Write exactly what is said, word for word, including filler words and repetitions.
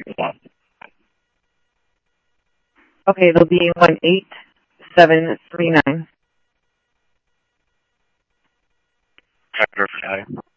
Okay, they'll be one eight seven three nine. Tractor Friday.